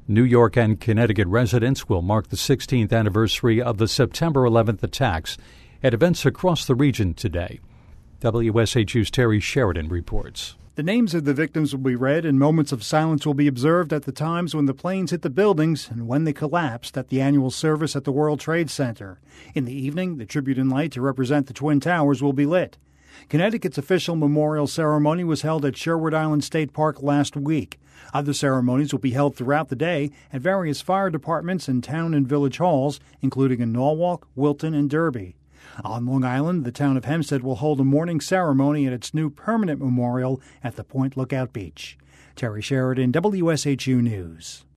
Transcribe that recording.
New York and Connecticut residents will mark the 16th anniversary of the September 11th attacks at events across the region today. WSHU's Terry Sheridan reports. The names of the victims will be read and moments of silence will be observed at the times when the planes hit the buildings and when they collapsed at the annual service at the World Trade Center. In the evening, the tribute and light to represent the Twin Towers will be lit. Connecticut's official memorial ceremony was held at Sherwood Island State Park last week. Other ceremonies will be held throughout the day at various fire departments and town and village halls, including in Norwalk, Wilton, and Derby. On Long Island, the town of Hempstead will hold a morning ceremony at its new permanent memorial at the Point Lookout Beach. Terry Sheridan, WSHU News.